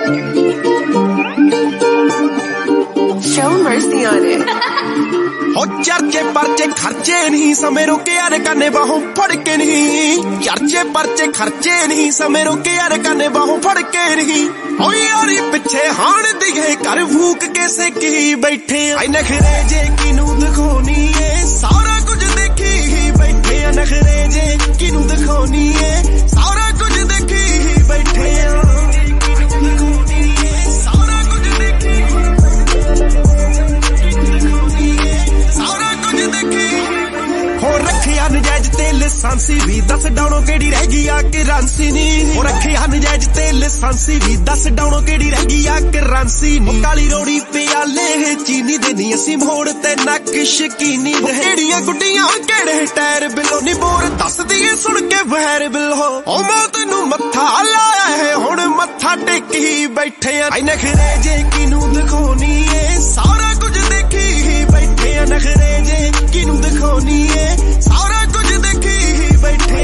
Show mercy on it. हो चर्चे परचे खर्चे नहीं समय रोके यार कने बाहों फड़ के नहीं चर्चे परचे खर्चे नहीं समय रोके यार कने बाहों फड़ के नहीं ओ यारी पिछे हाण दिखे कर फूक कैसे की बैठे आई नखरे जे किनू दिखोनी है सारा कुछ देखी ही बैठे नखरे जे किनू दिखोनी है सारा कुछ देखी ही बैठे नजायज ते लाइसेंसी भी दस डाउनो केड़ी रह गई आ करांसी नी हो रखे नजायज ते लाइसेंसी भी दस डाउनो केड़ी रह गई आ करांसी नी काली रोड़ी प्याले चीनी दे नी असी मोड़ ते नक शकीनी केड़ियां गुड्डियां केड़े टायर बिलो नी बोर दस दिए सुन के वहर बिल हो ओ मौत नू मत्था लाया है हुण मत्था टेकी बैठे आई नखरे जे किनू दिखोनी है सारा कुछ देखी ही बैठे नखरे जे किनू दिखोनी है सारा कुछ देखी ही बैठे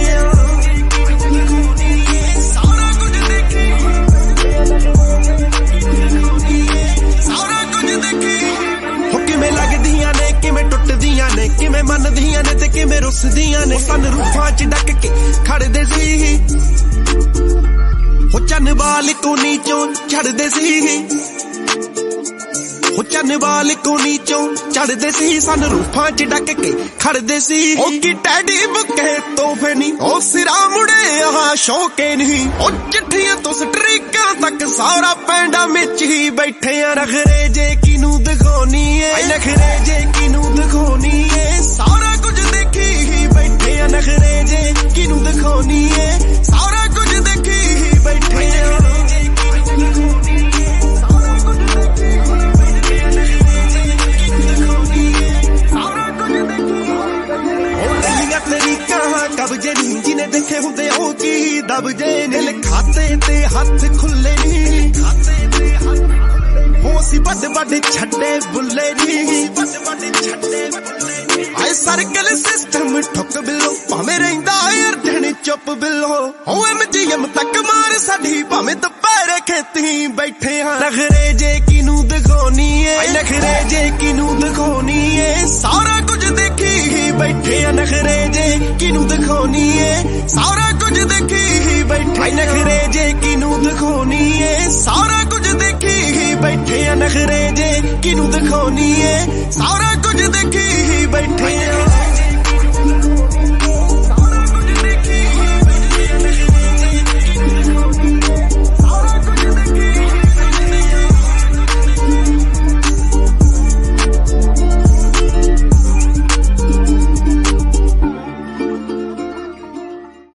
सारा कुछ देखी सारा कुछ देखी हो किवें लगदियां ने किवें टुटदियां ने किवें मनदियां ने ते किवें रुसदियां ने सन रूफां च डक के खड़दे सी हो चन्न वाल को नीचों छड़दे सी चन्न वाल को नीचों चढ़दे सी सन रूफां च डक के खड़दे सी ओ की टैडी बुके तोहफे नी ओ सिरा मुड़े यहाँ शौके नहीं ओ चिट्ठियां तो स्ट्रीकां तक सारा पैंडा मिच ही बैठे नखरे जे किनू दिखोनी है नखरे जे किनू दिखोनी है सारा कुछ देखी ही बैठे नखरे जे किनू दिखोनी है सारा कुछ देखी ही बैठे कब्जे नहीं जिन्हें देखे होंदे ओ की दबजे ने खाते ते हाथ खुले नहीं हो सी बड़े बड़े छड्डे बुल्ले नहीं आए सर्कल सिस्टम ठुक बिलो भावें रहिंदा अर्जन चुप बिलो हो एमजीएम तक मार साडी भावें दुपहरे खेती बैठे हां नखरे जे किनू दिखोनी है नखरे जे किनू दिखोनी है सारा कुछ देखी ही बैठे नखरे जे किनू दिखोनी है सारा कुछ देखी ही बैठे नखरे जे किनू दिखोनी है सारा कुछ देखी ही बैठे नखरे जे किनू दिखोनी है सारा कुछ देखी ही बैठे